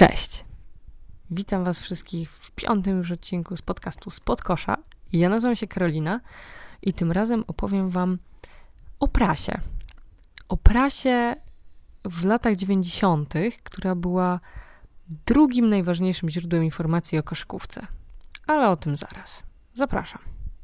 Cześć! Witam Was wszystkich w 5. już odcinku z podcastu Spod Kosza. Ja nazywam się Karolina i tym razem opowiem Wam o prasie. O prasie w latach 90., która była drugim najważniejszym źródłem informacji o koszykówce. Ale o tym zaraz. Zapraszam.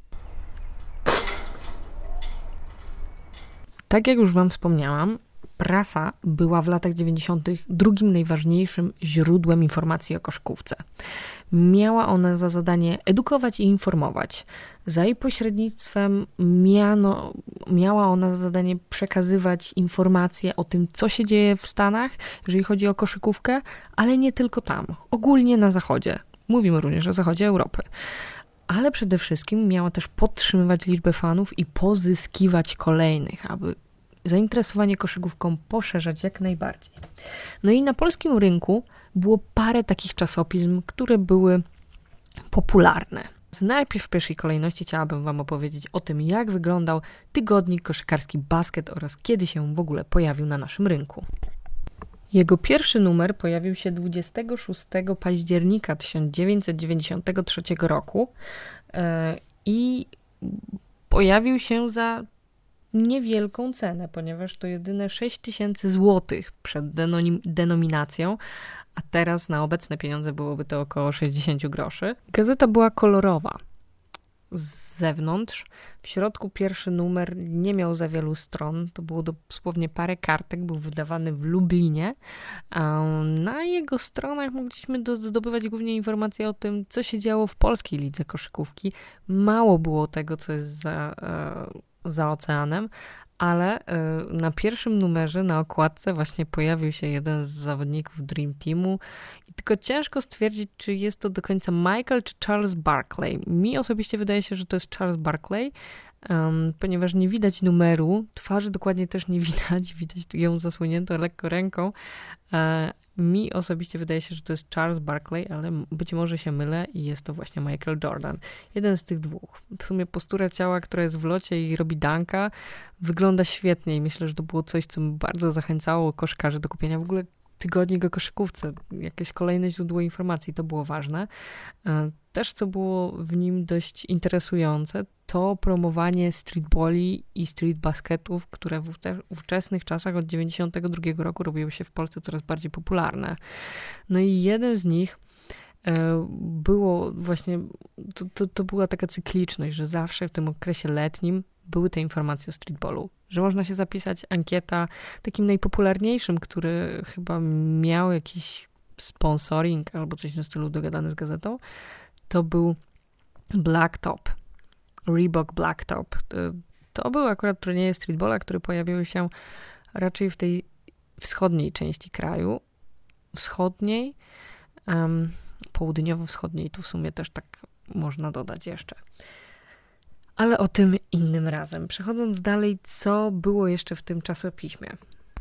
Tak jak już Wam wspomniałam, prasa była w latach 90. drugim najważniejszym źródłem informacji o koszykówce. Miała ona za zadanie edukować i informować. Za jej pośrednictwem miała ona za zadanie przekazywać informacje o tym, co się dzieje w Stanach, jeżeli chodzi o koszykówkę, ale nie tylko tam, ogólnie na zachodzie. Mówimy również o zachodzie Europy. Ale przede wszystkim miała też podtrzymywać liczbę fanów i pozyskiwać kolejnych, aby zainteresowanie koszykówką poszerzać jak najbardziej. No i na polskim rynku było parę takich czasopism, które były popularne. Najpierw w pierwszej kolejności chciałabym Wam opowiedzieć o tym, jak wyglądał tygodnik koszykarski Basket oraz kiedy się w ogóle pojawił na naszym rynku. Jego pierwszy numer pojawił się 26 października 1993 roku i pojawił się za niewielką cenę, ponieważ to jedyne 6000 złotych przed denominacją, a teraz na obecne pieniądze byłoby to około 60 groszy. Gazeta była kolorowa z zewnątrz. W środku pierwszy numer nie miał za wielu stron. To było dosłownie parę kartek. Był wydawany w Lublinie. Na jego stronach mogliśmy zdobywać głównie informacje o tym, co się działo w polskiej lidze koszykówki. Mało było tego, co jest za oceanem, ale na pierwszym numerze, na okładce właśnie pojawił się jeden z zawodników Dream Teamu i tylko ciężko stwierdzić, czy jest to do końca Michael czy Charles Barkley. Mi osobiście wydaje się, że to jest Charles Barkley, ponieważ nie widać numeru, twarzy dokładnie też nie widać, widać ją zasłoniętą lekko ręką. Mi osobiście wydaje się, że to jest Charles Barkley, ale być może się mylę i jest to właśnie Michael Jordan. Jeden z tych dwóch. W sumie postura ciała, która jest w locie i robi dunka, wygląda świetnie i myślę, że to było coś, co bardzo zachęcało koszykarzy do kupienia w ogóle tygodnik o koszykówce. Jakieś kolejne źródło informacji, to było ważne. Też, co było w nim dość interesujące, to promowanie streetballi i street basketów, które w ówczesnych czasach od 92 roku robiły się w Polsce coraz bardziej popularne. No i jeden z nich było właśnie, to była taka cykliczność, że zawsze w tym okresie letnim były te informacje o streetballu, że można się zapisać, ankieta, takim najpopularniejszym, który chyba miał jakiś sponsoring albo coś na stylu dogadany z gazetą, to był Blacktop, Reebok Blacktop. To był akurat turnieje streetballa, które pojawiły się raczej w tej wschodniej części kraju, wschodniej, południowo-wschodniej, tu w sumie też tak można dodać jeszcze. Ale o tym innym razem. Przechodząc dalej, co było jeszcze w tym czasopiśmie?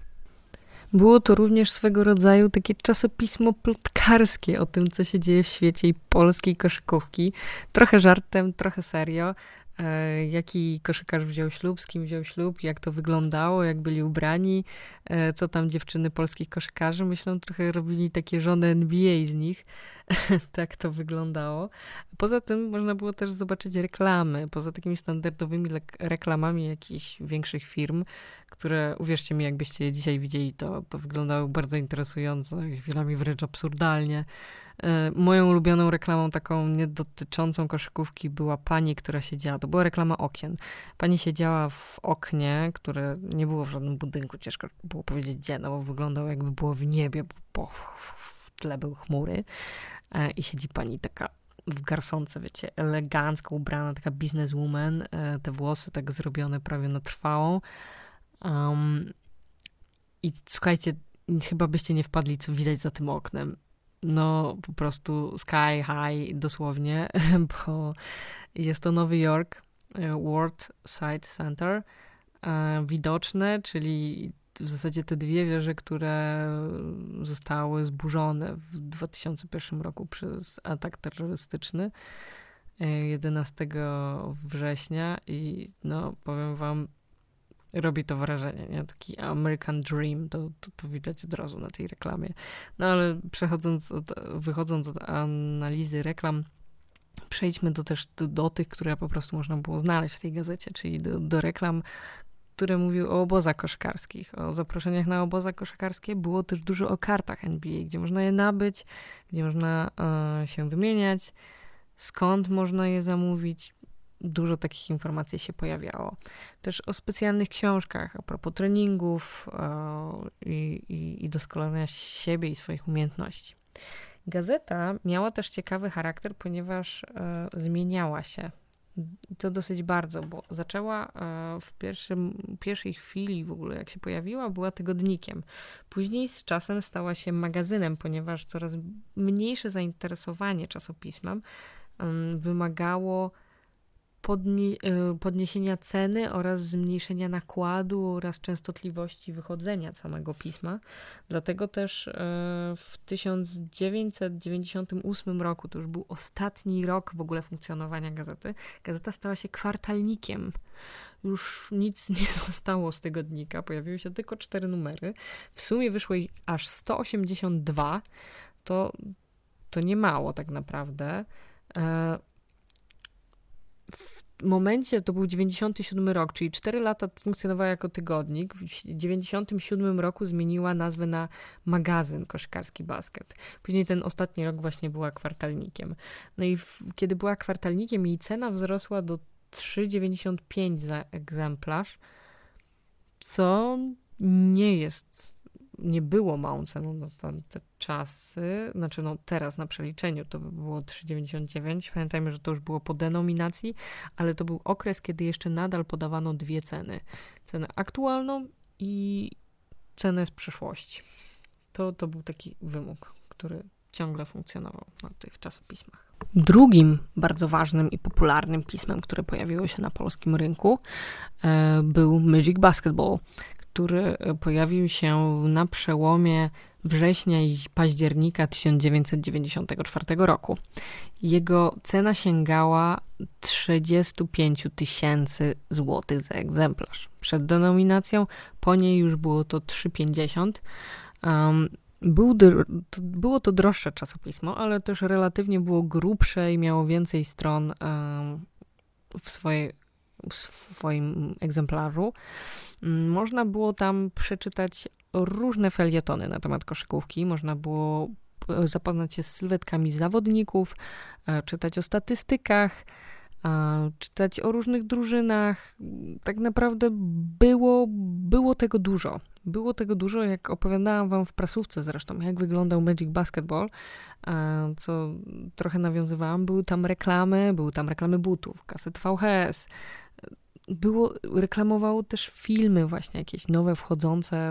Było to również swego rodzaju takie czasopismo plotkarskie o tym, co się dzieje w świecie i polskiej koszykówki. Trochę żartem, trochę serio. Jaki koszykarz wziął ślub, z kim wziął ślub, jak to wyglądało, jak byli ubrani, co tam dziewczyny polskich koszykarzy. Myślę, trochę robili takie żony NBA z nich. Tak to wyglądało. Poza tym można było też zobaczyć reklamy, poza takimi standardowymi reklamami jakichś większych firm, które, uwierzcie mi, jakbyście je dzisiaj widzieli, to wyglądało bardzo interesująco, chwilami wręcz absurdalnie. Moją ulubioną reklamą taką nie dotyczącą koszykówki była pani, która siedziała, to była reklama okien. Pani siedziała w oknie, które nie było w żadnym budynku, ciężko było powiedzieć gdzie, no bo wyglądało jakby było w niebie, bo w tle były chmury i siedzi pani taka w garsonce, wiecie, elegancko ubrana, taka businesswoman, te włosy tak zrobione prawie na trwałą. I słuchajcie, chyba byście nie wpadli, co widać za tym oknem. No, po prostu sky high dosłownie, bo jest to Nowy Jork World Trade Center widoczne, czyli w zasadzie te dwie wieże, które zostały zburzone w 2001 roku przez atak terrorystyczny 11 września i no, powiem wam, robi to wrażenie, nie? Taki American Dream, to widać od razu na tej reklamie. No ale wychodząc od analizy reklam, przejdźmy do tych, które po prostu można było znaleźć w tej gazecie, czyli do reklam, które mówiły o obozach koszykarskich, o zaproszeniach na obozy koszykarskie. Było też dużo o kartach NBA, gdzie można je nabyć, gdzie można się wymieniać, skąd można je zamówić. Dużo takich informacji się pojawiało. Też o specjalnych książkach, a propos treningów i doskonalenia siebie i swoich umiejętności. Gazeta miała też ciekawy charakter, ponieważ zmieniała się. I to dosyć bardzo, bo zaczęła w pierwszej chwili w ogóle, jak się pojawiła, była tygodnikiem. Później z czasem stała się magazynem, ponieważ coraz mniejsze zainteresowanie czasopismem wymagało podniesienia ceny oraz zmniejszenia nakładu oraz częstotliwości wychodzenia samego pisma. Dlatego też w 1998 roku, to już był ostatni rok w ogóle funkcjonowania gazety, gazeta stała się kwartalnikiem. Już nic nie zostało z tygodnika, pojawiły się tylko 4 numery. W sumie wyszło ich aż 182. To nie mało tak naprawdę. W momencie, to był 97 rok, czyli 4 lata funkcjonowała jako tygodnik. W 97 roku zmieniła nazwę na magazyn koszykarski Basket. Później ten ostatni rok właśnie była kwartalnikiem. No i kiedy była kwartalnikiem, jej cena wzrosła do 3,95 za egzemplarz, co nie było małą ceną na te czasy, znaczy teraz na przeliczeniu to by było 3,99. Pamiętajmy, że to już było po denominacji, ale to był okres, kiedy jeszcze nadal podawano 2 ceny. Cenę aktualną i cenę z przeszłości. To był taki wymóg, który ciągle funkcjonował na tych czasopismach. Drugim bardzo ważnym i popularnym pismem, które pojawiło się na polskim rynku, był Magic Basketball, który pojawił się na przełomie września i października 1994 roku. Jego cena sięgała 35 000 złotych za egzemplarz. Przed denominacją, po niej już było to 3,50. Było to droższe czasopismo, ale też relatywnie było grubsze i miało więcej stron w swoim egzemplarzu. Można było tam przeczytać różne felietony na temat koszykówki. Można było zapoznać się z sylwetkami zawodników, czytać o statystykach, czytać o różnych drużynach. Tak naprawdę było tego dużo. Było tego dużo, jak opowiadałam wam w prasówce zresztą, jak wyglądał Magic Basketball, co trochę nawiązywałam. Były tam reklamy butów, kaset VHS. Reklamowało też filmy właśnie jakieś nowe wchodzące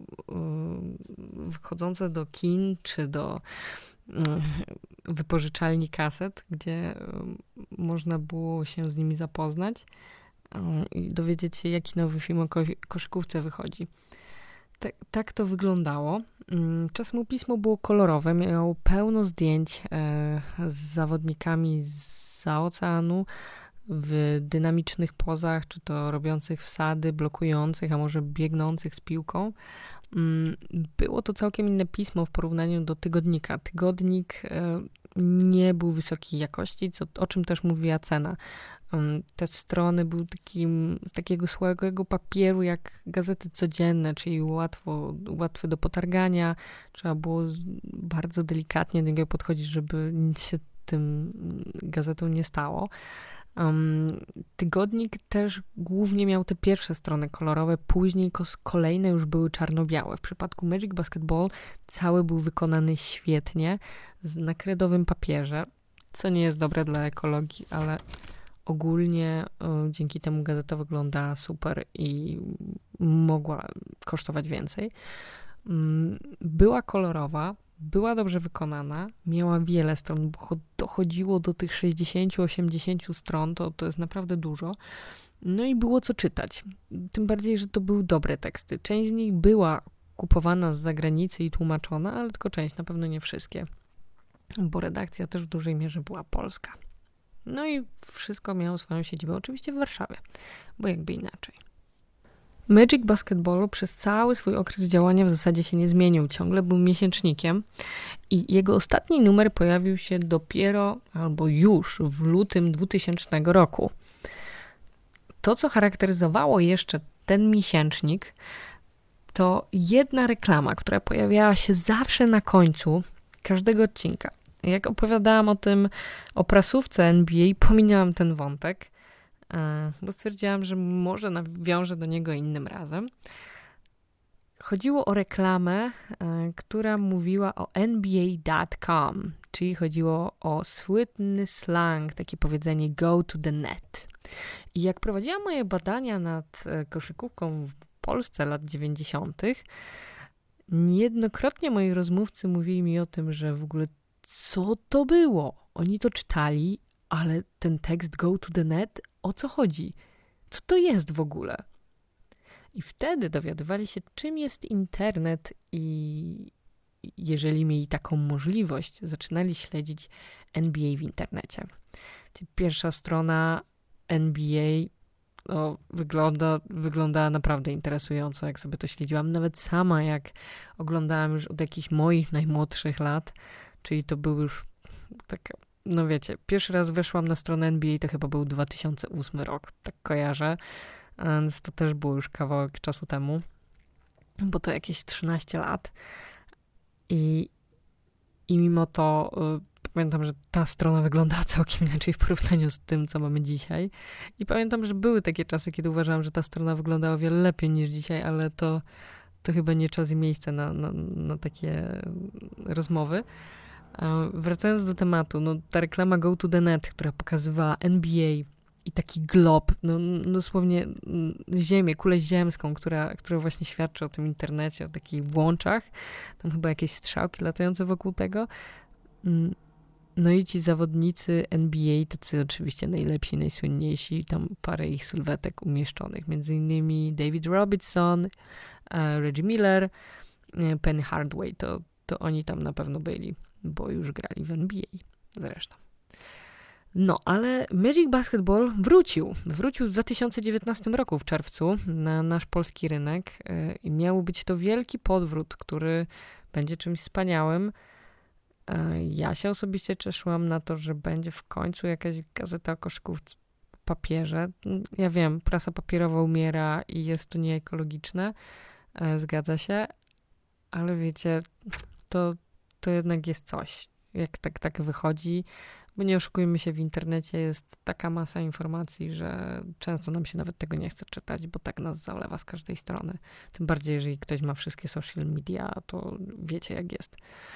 do kin, czy do wypożyczalni kaset, gdzie można było się z nimi zapoznać i dowiedzieć się, jaki nowy film o koszykówce wychodzi. Tak to wyglądało. Czasopismo było kolorowe, miało pełno zdjęć z zawodnikami zza oceanu, w dynamicznych pozach, czy to robiących wsady, blokujących, a może biegnących z piłką. Było to całkiem inne pismo w porównaniu do tygodnika. Tygodnik nie był wysokiej jakości, o czym też mówiła cena. Te strony były z takiego słabego papieru jak gazety codzienne, czyli łatwe do potargania. Trzeba było bardzo delikatnie do niego podchodzić, żeby nic się tym gazetą nie stało. Tygodnik też głównie miał te pierwsze strony kolorowe, później kolejne już były czarno-białe. W przypadku Magic Basketball cały był wykonany świetnie, na kredowym papierze, co nie jest dobre dla ekologii, ale ogólnie dzięki temu gazeta wyglądała super i mogła kosztować więcej. Była kolorowa, była dobrze wykonana, miała wiele stron, bo dochodziło do tych 60-80 stron, to jest naprawdę dużo. No i było co czytać. Tym bardziej, że to były dobre teksty. Część z nich była kupowana z zagranicy i tłumaczona, ale tylko część, na pewno nie wszystkie, bo redakcja też w dużej mierze była polska. No i wszystko miało swoją siedzibę oczywiście w Warszawie, bo jakby inaczej. Magic Basketballu przez cały swój okres działania w zasadzie się nie zmienił. Ciągle był miesięcznikiem i jego ostatni numer pojawił się dopiero albo już w lutym 2000 roku. To, co charakteryzowało jeszcze ten miesięcznik, to jedna reklama, która pojawiała się zawsze na końcu każdego odcinka. Jak opowiadałam o prasówce NBA, pominęłam ten wątek, bo stwierdziłam, że może nawiążę do niego innym razem. Chodziło o reklamę, która mówiła o NBA.com, czyli chodziło o słynny slang, takie powiedzenie go to the net. I jak prowadziłam moje badania nad koszykówką w Polsce lat 90., niejednokrotnie moi rozmówcy mówili mi o tym, że w ogóle co to było? Oni to czytali, ale ten tekst go to the net, o co chodzi? Co to jest w ogóle? I wtedy dowiadywali się, czym jest internet i jeżeli mieli taką możliwość, zaczynali śledzić NBA w internecie. Pierwsza strona NBA wygląda naprawdę interesująco, jak sobie to śledziłam. Nawet sama, jak oglądałam już od jakichś moich najmłodszych lat, czyli to był już tak, no wiecie, pierwszy raz weszłam na stronę NBA, to chyba był 2008 rok, tak kojarzę, więc to też było już kawałek czasu temu, bo to jakieś 13 lat i mimo to pamiętam, że ta strona wyglądała całkiem inaczej w porównaniu z tym, co mamy dzisiaj. I pamiętam, że były takie czasy, kiedy uważałam, że ta strona wyglądała o wiele lepiej niż dzisiaj, ale to chyba nie czas i miejsce na takie rozmowy. Wracając do tematu, no ta reklama Go to the Net, która pokazywała NBA i taki glob, no dosłownie ziemię, kulę ziemską, która właśnie świadczy o tym internecie, o takich łączach. Tam chyba jakieś strzałki latające wokół tego. No i ci zawodnicy NBA, tacy oczywiście najlepsi, najsłynniejsi, tam parę ich sylwetek umieszczonych, między innymi David Robinson, Reggie Miller, Penny Hardaway, to oni tam na pewno byli, bo już grali w NBA zresztą. No, ale Magic Basketball wrócił w 2019 roku w czerwcu na nasz polski rynek i miał być to wielki podwrót, który będzie czymś wspaniałym. Ja się osobiście cieszyłam na to, że będzie w końcu jakaś gazeta o koszykówce w papierze. Ja wiem, prasa papierowa umiera i jest to nieekologiczne, zgadza się, ale wiecie, to jednak jest coś, jak tak wychodzi, bo nie oszukujmy się, w internecie jest taka masa informacji, że często nam się nawet tego nie chce czytać, bo tak nas zalewa z każdej strony. Tym bardziej, jeżeli ktoś ma wszystkie social media, to wiecie jak jest.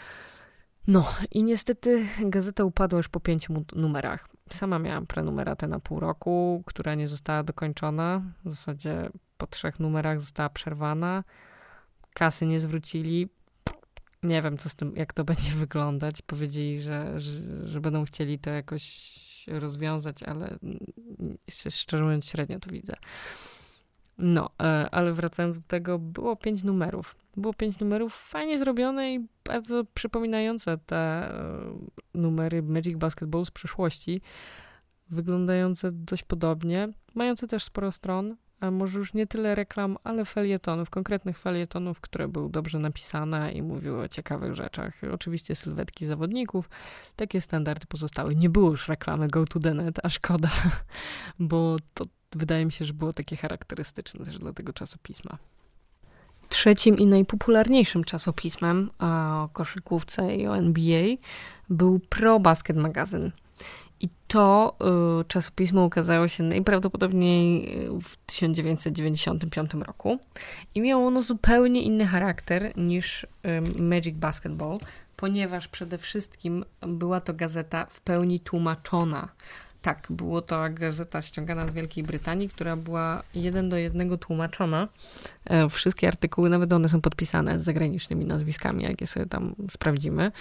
No i niestety gazeta upadła już po 5 numerach. Sama miałam prenumeratę na pół roku, która nie została dokończona. W zasadzie po 3 numerach została przerwana. Kasy nie zwrócili. Nie wiem, co z tym, jak to będzie wyglądać. Powiedzieli, że będą chcieli to jakoś rozwiązać, ale szczerze mówiąc średnio to widzę. No, ale wracając do tego, było 5 numerów. Było 5 numerów fajnie zrobione i bardzo przypominające te numery Magic Basketball z przeszłości. Wyglądające dość podobnie, mające też sporo stron, a może już nie tyle reklam, ale felietonów, konkretnych felietonów, które były dobrze napisane i mówiły o ciekawych rzeczach. Oczywiście sylwetki zawodników, takie standardy pozostały. Nie było już reklamy Go to the Net, a szkoda, bo to wydaje mi się, że było takie charakterystyczne też dla tego czasopisma. Trzecim i najpopularniejszym czasopismem o koszykówce i o NBA był Pro Basket Magazine. I to czasopismo ukazało się najprawdopodobniej w 1995 roku i miało ono zupełnie inny charakter niż Magic Basketball, ponieważ przede wszystkim była to gazeta w pełni tłumaczona. Tak, było to gazeta ściągana z Wielkiej Brytanii, która była 1:1 tłumaczona. Wszystkie artykuły, nawet one są podpisane z zagranicznymi nazwiskami, jak je sobie tam sprawdzimy.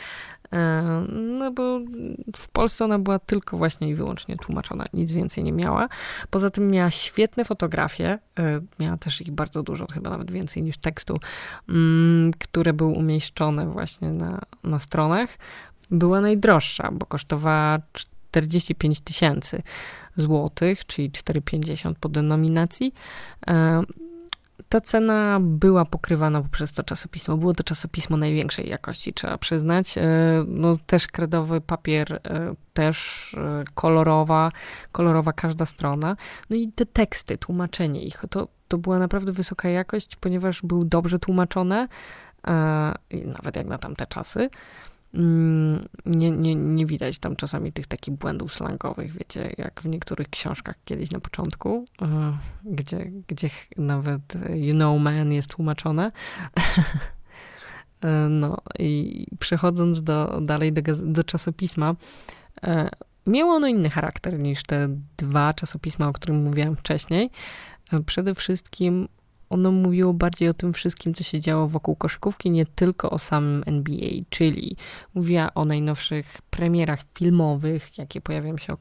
No bo w Polsce ona była tylko właśnie i wyłącznie tłumaczona, nic więcej nie miała. Poza tym miała świetne fotografie, miała też ich bardzo dużo, chyba nawet więcej niż tekstu, które były umieszczone właśnie na stronach. Była najdroższa, bo kosztowała 45 000 złotych, czyli 4,50 po denominacji. ta cena była pokrywana poprzez to czasopismo. Było to czasopismo największej jakości, trzeba przyznać. No, też kredowy papier, też kolorowa każda strona. No i te teksty, tłumaczenie ich, to była naprawdę wysoka jakość, ponieważ były dobrze tłumaczone, nawet jak na tamte czasy. Nie widać tam czasami tych takich błędów slangowych, wiecie, jak w niektórych książkach kiedyś na początku, gdzie nawet you know man jest tłumaczone. No i przechodząc dalej do czasopisma, miało ono inny charakter niż te dwa czasopisma, o którym mówiłam wcześniej. Przede wszystkim ono mówiło bardziej o tym wszystkim, co się działo wokół koszykówki, nie tylko o samym NBA, czyli mówiła o najnowszych premierach filmowych, jakie pojawiają się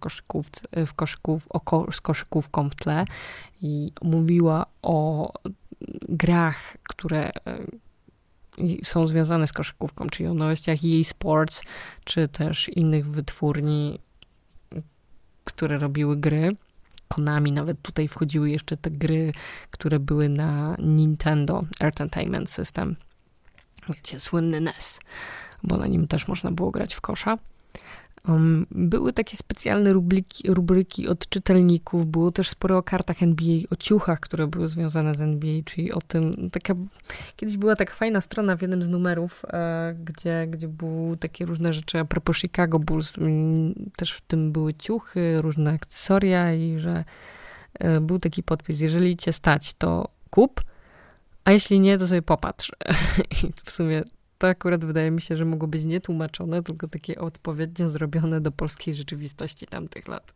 z koszykówką w tle i mówiła o grach, które są związane z koszykówką, czyli o nowościach EA Sports, czy też innych wytwórni, które robiły gry. Konami, nawet tutaj wchodziły jeszcze te gry, które były na Nintendo Entertainment System. Wiecie, słynny NES, bo na nim też można było grać w kosza. Były takie specjalne rubryki od czytelników, było też sporo o kartach NBA, o ciuchach, które były związane z NBA, czyli o tym, kiedyś była taka fajna strona w jednym z numerów, gdzie były takie różne rzeczy a propos Chicago Bulls, też w tym były ciuchy, różne akcesoria i że był taki podpis, jeżeli cię stać, to kup, a jeśli nie, to sobie popatrz. I w sumie to akurat wydaje mi się, że mogło być nietłumaczone, tylko takie odpowiednio zrobione do polskiej rzeczywistości tamtych lat.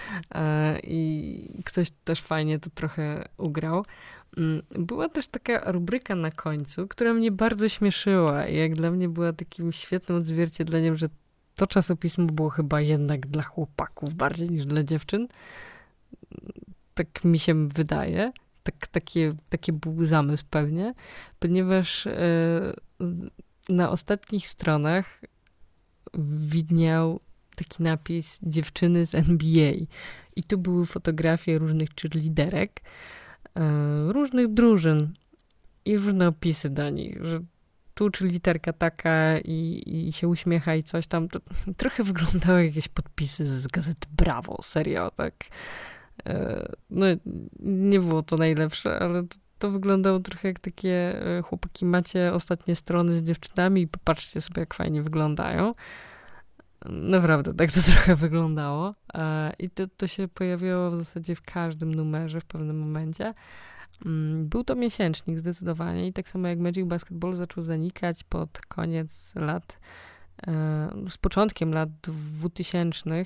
I ktoś też fajnie to trochę ugrał. Była też taka rubryka na końcu, która mnie bardzo śmieszyła i jak dla mnie była takim świetnym odzwierciedleniem, że to czasopismo było chyba jednak dla chłopaków bardziej niż dla dziewczyn. Tak mi się wydaje. Taki był zamysł pewnie, ponieważ na ostatnich stronach widniał taki napis dziewczyny z NBA i tu były fotografie różnych cheerleaderek, różnych drużyn i różne opisy do nich, że tu cheerleaderka taka i się uśmiecha i coś tam. To trochę wyglądały jakieś podpisy z gazety Bravo, serio, tak. No, nie było to najlepsze, ale to wyglądało trochę jak takie chłopaki, macie ostatnie strony z dziewczynami i popatrzcie sobie, jak fajnie wyglądają. Naprawdę, tak to trochę wyglądało. I to się pojawiło w zasadzie w każdym numerze w pewnym momencie. Był to miesięcznik zdecydowanie i tak samo jak Magic Basketball zaczął zanikać pod koniec lat, z początkiem lat 2000,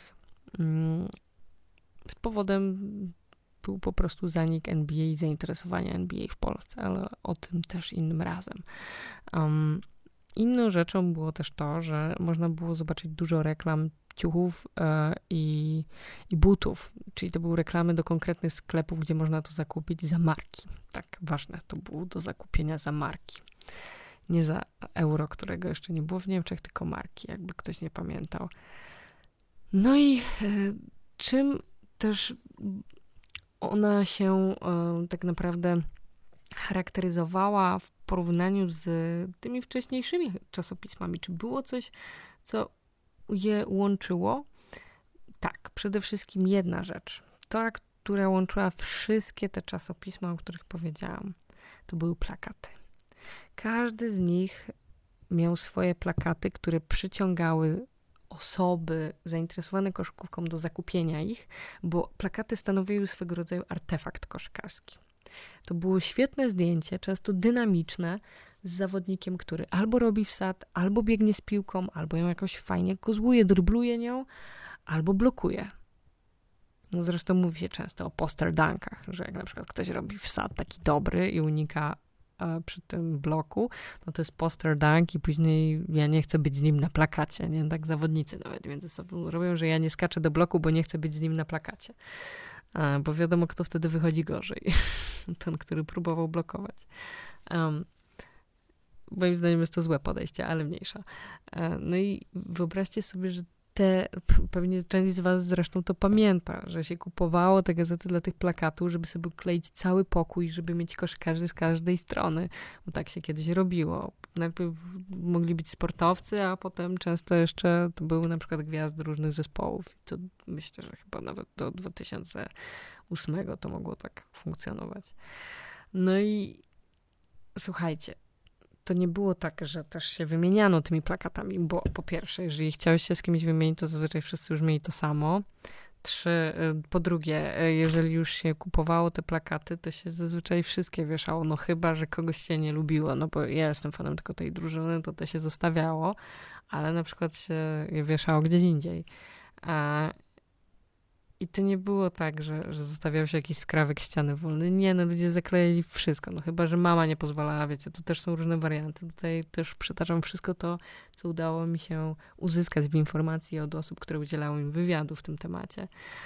z powodem był po prostu zanik NBA i zainteresowania NBA w Polsce, ale o tym też innym razem. Inną rzeczą było też to, że można było zobaczyć dużo reklam ciuchów i butów, czyli to były reklamy do konkretnych sklepów, gdzie można to zakupić za marki. Tak, ważne to było do zakupienia za marki. Nie za euro, którego jeszcze nie było w Niemczech, tylko marki, jakby ktoś nie pamiętał. No i czym też ona się tak naprawdę charakteryzowała w porównaniu z tymi wcześniejszymi czasopismami? Czy było coś, co je łączyło? Tak, przede wszystkim jedna rzecz. Ta, która łączyła wszystkie te czasopisma, o których powiedziałam, to były plakaty. Każdy z nich miał swoje plakaty, które przyciągały osoby zainteresowane koszykówką do zakupienia ich, bo plakaty stanowiły swego rodzaju artefakt koszykarski. To było świetne zdjęcie, często dynamiczne, z zawodnikiem, który albo robi wsad, albo biegnie z piłką, albo ją jakoś fajnie kozłuje, drybluje nią, albo blokuje. No zresztą mówi się często o poster dunkach, że jak na przykład ktoś robi wsad taki dobry i unika przy tym bloku, no to jest poster dunk i później ja nie chcę być z nim na plakacie, nie? Tak zawodnicy nawet między sobą robią, że ja nie skaczę do bloku, bo nie chcę być z nim na plakacie. Bo wiadomo, kto wtedy wychodzi gorzej. Ten, który próbował blokować. Moim zdaniem jest to złe podejście, ale mniejsza. No i wyobraźcie sobie, że Pewnie część z was zresztą to pamięta, że się kupowało te gazety dla tych plakatów, żeby sobie kleić cały pokój, żeby mieć koszykarzy z każdej strony, bo tak się kiedyś robiło. Najpierw mogli być sportowcy, a potem często jeszcze to były na przykład gwiazdy różnych zespołów. I to myślę, że chyba nawet do 2008 to mogło tak funkcjonować. No i słuchajcie, to nie było tak, że też się wymieniano tymi plakatami, bo po pierwsze, jeżeli chciałeś się z kimś wymienić, to zazwyczaj wszyscy już mieli to samo. Po drugie, jeżeli już się kupowało te plakaty, to się zazwyczaj wszystkie wieszało, no chyba, że kogoś się nie lubiło, no bo ja jestem fanem tylko tej drużyny, to się zostawiało, ale na przykład się je wieszało gdzieś indziej. I to nie było tak, że zostawiał się jakiś skrawek ściany wolny. Nie, no ludzie zaklejali wszystko. No chyba, że mama nie pozwalała, wiecie, to też są różne warianty. Tutaj też przytaczam wszystko to, co udało mi się uzyskać w informacji od osób, które udzielały mi wywiadu w tym temacie.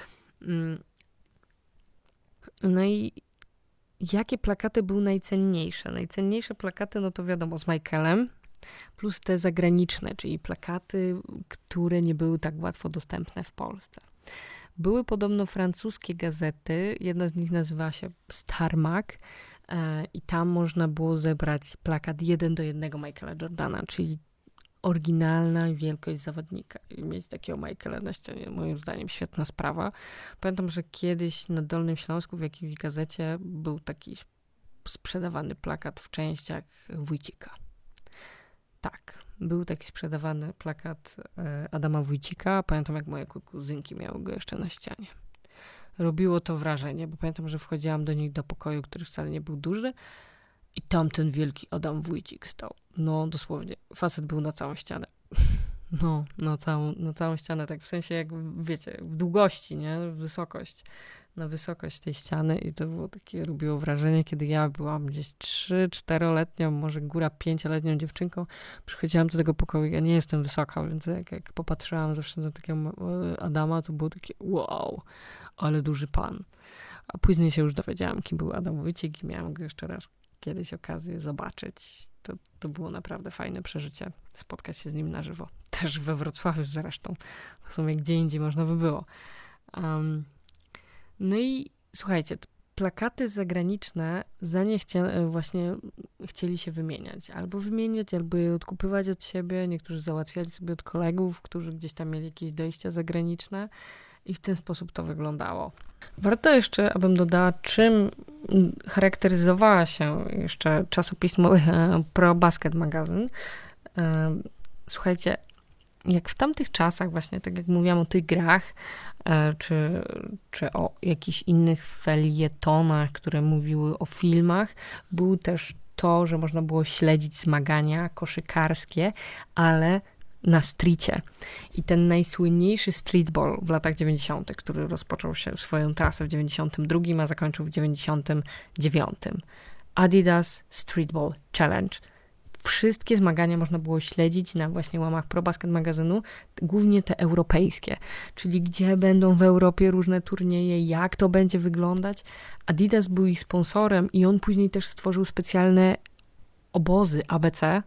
No i jakie plakaty były najcenniejsze? Najcenniejsze plakaty, no to wiadomo, z Michaelem, plus te zagraniczne, czyli plakaty, które nie były tak łatwo dostępne w Polsce. Były podobno francuskie gazety, jedna z nich nazywała się Starmac i tam można było zebrać plakat 1:1 Michaela Jordana, czyli oryginalna wielkość zawodnika i mieć takiego Michaela na ścianie, moim zdaniem świetna sprawa. Pamiętam, że kiedyś na Dolnym Śląsku w jakiejś gazecie był taki sprzedawany plakat w częściach Wójcika. Tak, był taki sprzedawany plakat Adama Wójcika. Pamiętam, jak moje kuzynki miały go jeszcze na ścianie. Robiło to wrażenie, bo pamiętam, że wchodziłam do nich do pokoju, który wcale nie był duży i tam ten wielki Adam Wójcik stał. No dosłownie, facet był na całą ścianę. No, na całą ścianę, tak w sensie jak, wiecie, w długości, nie? Wysokość. Na wysokość tej ściany i to było takie, robiło wrażenie, kiedy ja byłam gdzieś 3-4-letnią, może góra 5-letnią dziewczynką, przychodziłam do tego pokoju, ja nie jestem wysoka, więc jak popatrzyłam zawsze na takiego Adama, to było takie wow, ale duży pan. A później się już dowiedziałam, kim był Adam Wójcik i miałam go jeszcze raz kiedyś okazję zobaczyć. To było naprawdę fajne przeżycie, spotkać się z nim na żywo. Też we Wrocławiu zresztą. W sumie gdzie indziej można by było. No i słuchajcie, plakaty zagraniczne za nie właśnie chcieli się wymieniać. Albo wymieniać, albo je odkupywać od siebie. Niektórzy załatwiali sobie od kolegów, którzy gdzieś tam mieli jakieś dojścia zagraniczne i w ten sposób to wyglądało. Warto jeszcze, abym dodała, czym charakteryzowała się jeszcze czasopismo Pro Basket Magazine. Słuchajcie, jak w tamtych czasach właśnie, tak jak mówiłam o tych grach, czy o jakichś innych felietonach, które mówiły o filmach, był też to, że można było śledzić zmagania koszykarskie, ale na streetie. I ten najsłynniejszy streetball w latach 90., który rozpoczął się swoją trasę w 92, a zakończył w 99. Adidas Streetball Challenge. Wszystkie zmagania można było śledzić na właśnie łamach Pro Basket magazynu, głównie te europejskie, czyli gdzie będą w Europie różne turnieje, jak to będzie wyglądać. Adidas był ich sponsorem i on później też stworzył specjalne obozy ABC,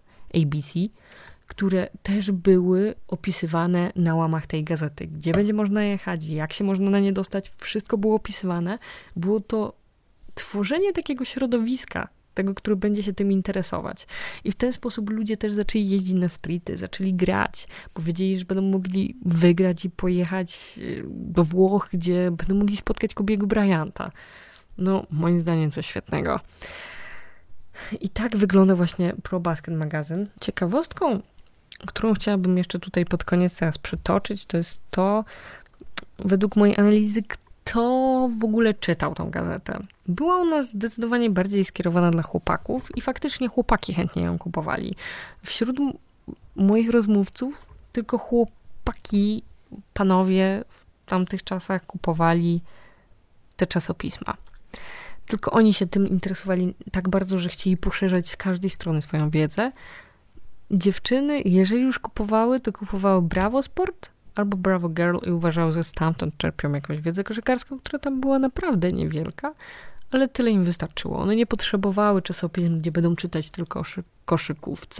które też były opisywane na łamach tej gazety. Gdzie będzie można jechać, jak się można na nie dostać, wszystko było opisywane. Było to tworzenie takiego środowiska, tego, który będzie się tym interesować. I w ten sposób ludzie też zaczęli jeździć na streety, zaczęli grać, bo wiedzieli, że będą mogli wygrać i pojechać do Włoch, gdzie będą mogli spotkać Kobiego Bryanta. No, moim zdaniem coś świetnego. I tak wygląda właśnie Pro Basket Magazine. Ciekawostką, którą chciałabym jeszcze tutaj pod koniec teraz przytoczyć, to jest to, według mojej analizy, kto w ogóle czytał tą gazetę. Była ona zdecydowanie bardziej skierowana dla chłopaków i faktycznie chłopaki chętnie ją kupowali. Wśród moich rozmówców tylko chłopaki, panowie w tamtych czasach kupowali te czasopisma. Tylko oni się tym interesowali tak bardzo, że chcieli poszerzać z każdej strony swoją wiedzę. Dziewczyny, jeżeli już kupowały, to kupowały Bravo Sport albo Bravo Girl i uważały, że stamtąd czerpią jakąś wiedzę koszykarską, która tam była naprawdę niewielka, ale tyle im wystarczyło. One nie potrzebowały czasopism, gdzie będą czytać tylko o koszykówce.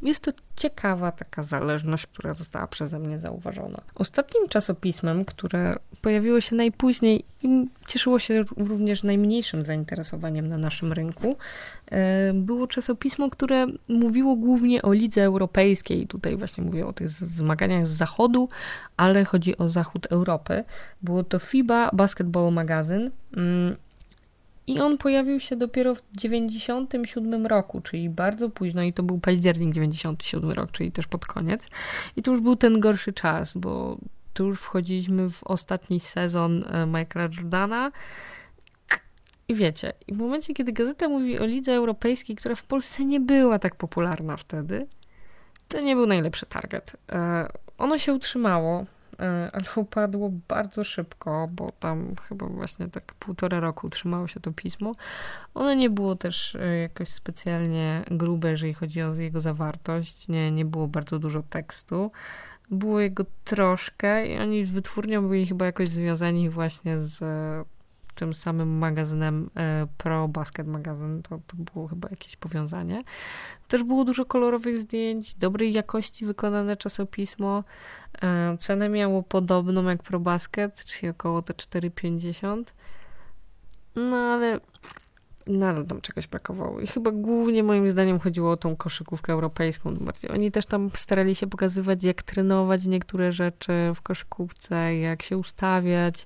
jest to ciekawa taka zależność, która została przeze mnie zauważona. Ostatnim czasopismem, które pojawiło się najpóźniej i cieszyło się również najmniejszym zainteresowaniem na naszym rynku, było czasopismo, które mówiło głównie o lidze europejskiej. Tutaj właśnie mówię o tych zmaganiach z zachodu, ale chodzi o zachód Europy. Było to FIBA Basketball Magazine. I on pojawił się dopiero w 97 roku, czyli bardzo późno i to był październik 97 rok, czyli też pod koniec. I to już był ten gorszy czas, bo tu już wchodziliśmy w ostatni sezon Michaela Jordana. I wiecie, i w momencie, kiedy gazeta mówi o lidze europejskiej, która w Polsce nie była tak popularna wtedy, to nie był najlepszy target. Ono się utrzymało, ale upadło bardzo szybko, bo tam chyba właśnie tak 1,5 roku utrzymało się to pismo. Ono nie było też jakoś specjalnie grube, jeżeli chodzi o jego zawartość. Nie było bardzo dużo tekstu. Było jego troszkę i oni z wytwórnią byli chyba jakoś związani właśnie z tym samym magazynem Pro Basket Magazine. To było chyba jakieś powiązanie. Też było dużo kolorowych zdjęć, dobrej jakości wykonane czasopismo. Cenę miało podobną jak Pro Basket, czyli około te 4,50. No ale nadal tam czegoś brakowało. I chyba głównie moim zdaniem chodziło o tą koszykówkę europejską. Bardziej. Oni też tam starali się pokazywać, jak trenować niektóre rzeczy w koszykówce, jak się ustawiać,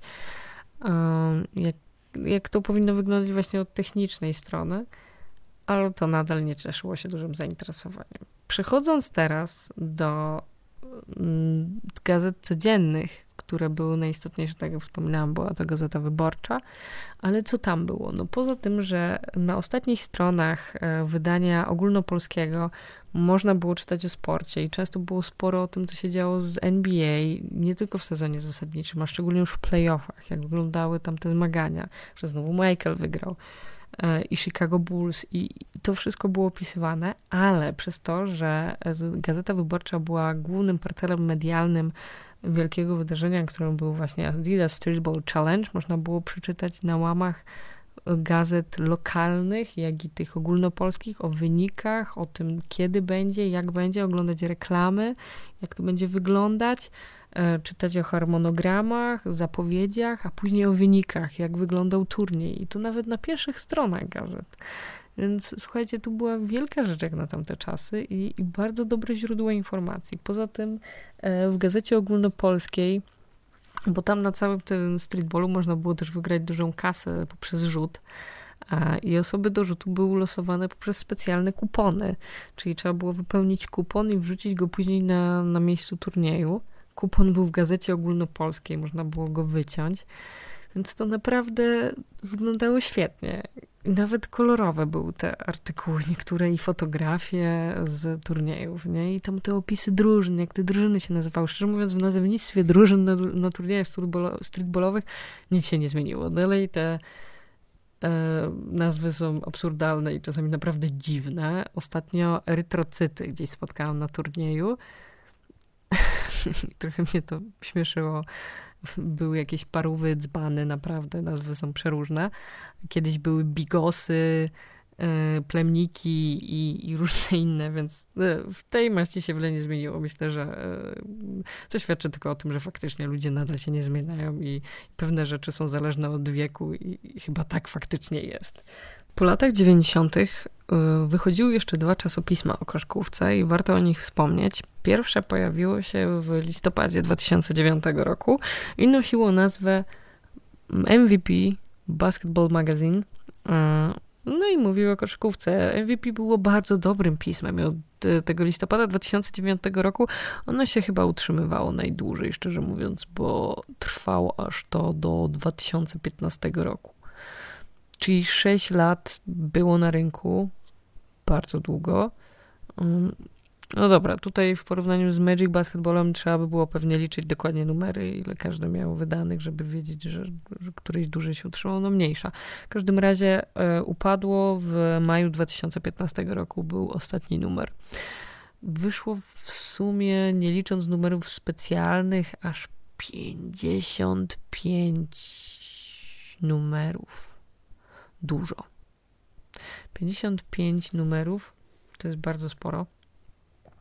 jak to powinno wyglądać właśnie od technicznej strony, ale to nadal nie cieszyło się dużym zainteresowaniem. Przechodząc teraz do gazet codziennych, które były najistotniejsze, tak jak wspominałam, była to Gazeta Wyborcza, ale co tam było? No poza tym, że na ostatnich stronach wydania ogólnopolskiego można było czytać o sporcie i często było sporo o tym, co się działo z NBA, nie tylko w sezonie zasadniczym, a szczególnie już w playoffach, jak wyglądały tam te zmagania, że znowu Michael wygrał i Chicago Bulls i to wszystko było opisywane, ale przez to, że Gazeta Wyborcza była głównym portalem medialnym wielkiego wydarzenia, którym był właśnie Adidas Streetball Challenge, można było przeczytać na łamach gazet lokalnych, jak i tych ogólnopolskich o wynikach, o tym kiedy będzie, jak będzie, oglądać reklamy, jak to będzie wyglądać, czytać o harmonogramach, zapowiedziach, a później o wynikach, jak wyglądał turniej. I to nawet na pierwszych stronach gazet. Więc słuchajcie, tu była wielka rzecz jak na tamte czasy i bardzo dobre źródło informacji. Poza tym w Gazecie Ogólnopolskiej, bo tam na całym tym streetballu można było też wygrać dużą kasę poprzez rzut i osoby do rzutu były losowane poprzez specjalne kupony, czyli trzeba było wypełnić kupon i wrzucić go później na miejscu turnieju. Kupon był w Gazecie Ogólnopolskiej, można było go wyciąć, więc to naprawdę wyglądało świetnie. Nawet kolorowe były te artykuły, niektóre i fotografie z turniejów, nie? I tam te opisy drużyn, jak te drużyny się nazywały. Szczerze mówiąc, w nazewnictwie drużyn na turniejach streetballowych nic się nie zmieniło. Dalej te nazwy są absurdalne i czasami naprawdę dziwne. Ostatnio erytrocyty gdzieś spotkałam na turnieju. Trochę mnie to śmieszyło. Były jakieś parówy, dzbany, naprawdę nazwy są przeróżne. Kiedyś były bigosy, plemniki i różne inne, więc w tej maści się wiele nie zmieniło. Myślę, że to świadczy tylko o tym, że faktycznie ludzie nadal się nie zmieniają i pewne rzeczy są zależne od wieku i chyba tak faktycznie jest. Po latach 90. wychodziły jeszcze 2 czasopisma o koszykówce i warto o nich wspomnieć. Pierwsze pojawiło się w listopadzie 2009 roku i nosiło nazwę MVP Basketball Magazine. No i mówiło o koszykówce. MVP było bardzo dobrym pismem. Od tego listopada 2009 roku ono się chyba utrzymywało najdłużej, szczerze mówiąc, bo trwało aż to do 2015 roku. Czyli 6 lat było na rynku, bardzo długo. No dobra, tutaj w porównaniu z Magic Basketballem trzeba by było pewnie liczyć dokładnie numery, ile każdy miał wydanych, żeby wiedzieć, że któryś dłużej się utrzymał, no mniejsza. W każdym razie upadło w maju 2015 roku, był ostatni numer. Wyszło w sumie, nie licząc numerów specjalnych, aż 55 numerów. Dużo. 55 numerów to jest bardzo sporo.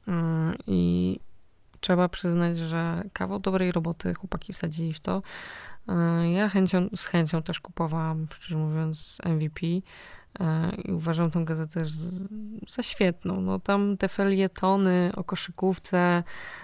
I trzeba przyznać, że kawał dobrej roboty chłopaki wsadzili w to. Ja z chęcią też kupowałam, szczerze mówiąc, MVP i uważam tę gazetę za świetną. No tam te felietony o koszykówce,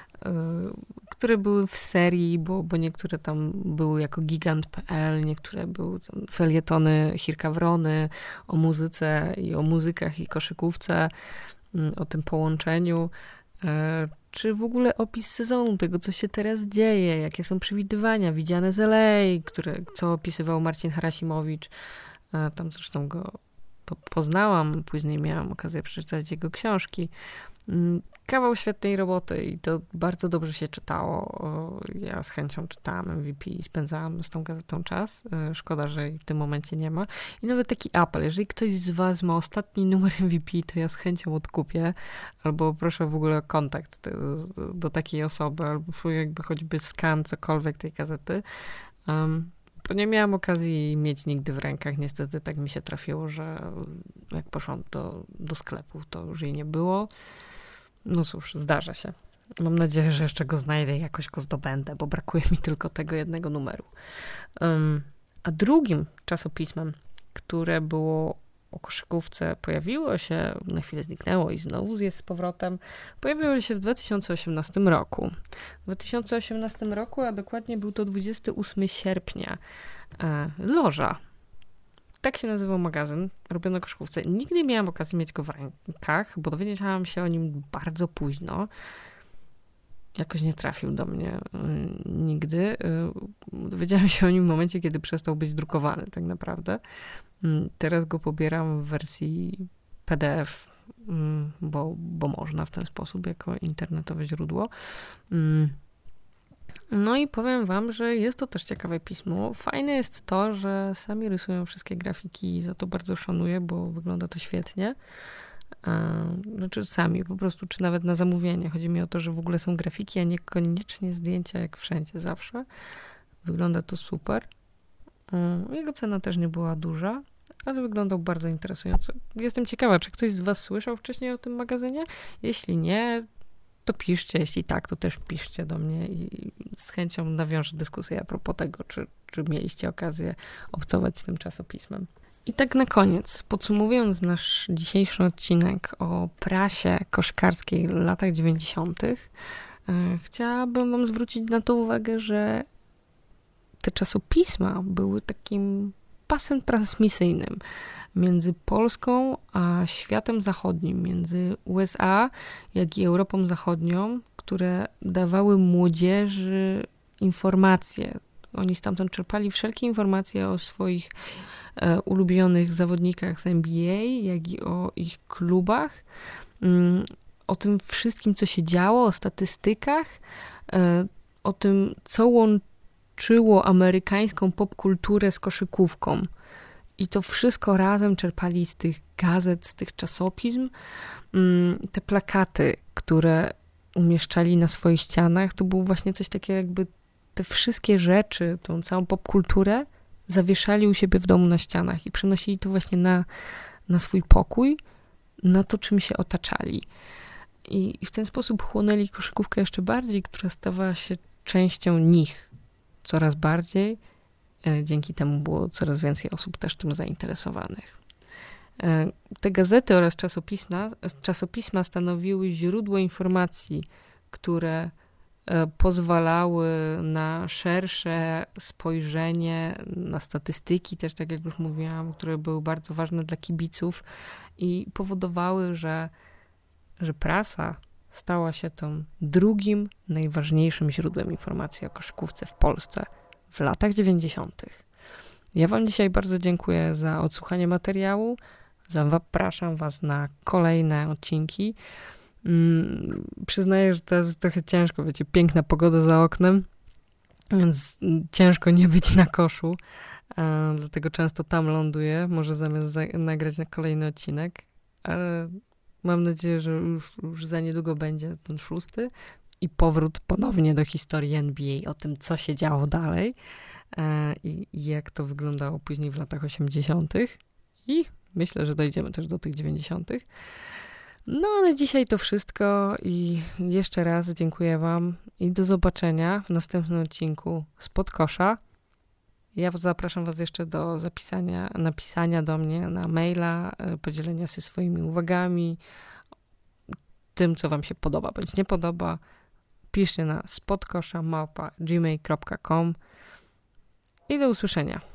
które były w serii, bo niektóre tam były jako gigant.pl, niektóre były tam felietony Hirka Wrony o muzyce i o muzykach i koszykówce, o tym połączeniu, czy w ogóle opis sezonu, tego co się teraz dzieje, jakie są przewidywania, widziane z LA, co opisywał Marcin Harasimowicz. Tam zresztą go poznałam, później miałam okazję przeczytać jego książki. Kawał świetnej roboty i to bardzo dobrze się czytało. Ja z chęcią czytałam MVP i spędzałam z tą gazetą czas. Szkoda, że jej w tym momencie nie ma. I nawet taki apel, jeżeli ktoś z was ma ostatni numer MVP, to ja z chęcią odkupię, albo proszę w ogóle o kontakt do takiej osoby, albo jakby choćby skan, cokolwiek tej gazety. Bo nie miałam okazji mieć nigdy w rękach. Niestety tak mi się trafiło, że jak poszłam do sklepu, to już jej nie było. No cóż, zdarza się. Mam nadzieję, że jeszcze go znajdę i jakoś go zdobędę, bo brakuje mi tylko tego jednego numeru. A drugim czasopismem, które było o koszykówce, pojawiło się, na chwilę zniknęło i znowu jest z powrotem, pojawiło się w 2018 roku. W 2018 roku, a dokładnie był to 28 sierpnia, Loża. Tak się nazywał magazyn robiony o koszykówce. Nigdy nie miałam okazji mieć go w rękach, bo dowiedziałam się o nim bardzo późno. Jakoś nie trafił do mnie nigdy. Dowiedziałam się o nim w momencie, kiedy przestał być drukowany tak naprawdę. Teraz go pobieram w wersji PDF, bo można w ten sposób, jako internetowe źródło. No i powiem wam, że jest to też ciekawe pismo. Fajne jest to, że sami rysują wszystkie grafiki i za to bardzo szanuję, bo wygląda to świetnie. Znaczy sami po prostu, czy nawet na zamówienie. Chodzi mi o to, że w ogóle są grafiki, a niekoniecznie zdjęcia jak wszędzie zawsze. Wygląda to super. Jego cena też nie była duża, ale wyglądał bardzo interesująco. Jestem ciekawa, czy ktoś z was słyszał wcześniej o tym magazynie? Jeśli nie, to piszcie. Jeśli tak, to też piszcie do mnie i z chęcią nawiążę dyskusję a propos tego, czy mieliście okazję obcować z tym czasopismem. I tak na koniec, podsumowując nasz dzisiejszy odcinek o prasie koszkarskiej w latach 90., chciałabym wam zwrócić na to uwagę, że te czasopisma były takim pasem transmisyjnym między Polską a światem zachodnim, między USA, jak i Europą Zachodnią, które dawały młodzieży informacje. Oni stamtąd czerpali wszelkie informacje o swoich ulubionych zawodnikach z NBA, jak i o ich klubach, o tym wszystkim, co się działo, o statystykach, o tym, co łączyło amerykańską popkulturę z koszykówką. I to wszystko razem czerpali z tych gazet, z tych czasopism. Te plakaty, które umieszczali na swoich ścianach, to było właśnie coś takiego, jakby te wszystkie rzeczy, tą całą popkulturę zawieszali u siebie w domu na ścianach i przenosili to właśnie na swój pokój, na to, czym się otaczali. I w ten sposób chłonęli koszykówkę jeszcze bardziej, która stawała się częścią nich coraz bardziej. Dzięki temu było coraz więcej osób też tym zainteresowanych. Te gazety oraz czasopisma stanowiły źródło informacji, które pozwalały na szersze spojrzenie na statystyki, też tak jak już mówiłam, które były bardzo ważne dla kibiców i powodowały, że prasa stała się tą drugim najważniejszym źródłem informacji o koszykówce w Polsce w latach 90. Ja wam dzisiaj bardzo dziękuję za odsłuchanie materiału. Zapraszam was na kolejne odcinki. Przyznaję, że teraz jest trochę ciężko, wiecie, piękna pogoda za oknem, więc ciężko nie być na koszu, dlatego często tam ląduję, może zamiast nagrać na kolejny odcinek, ale mam nadzieję, że już za niedługo będzie ten 6. i powrót ponownie do historii NBA, o tym, co się działo dalej i jak to wyglądało później w latach 80. i myślę, że dojdziemy też do tych 90. No ale dzisiaj to wszystko i jeszcze raz dziękuję Wam i do zobaczenia w następnym odcinku Spod Kosza. Ja zapraszam Was jeszcze do napisania do mnie na maila, podzielenia się swoimi uwagami, tym, co Wam się podoba bądź nie podoba. Piszcie na spodkosza@gmail.com i do usłyszenia.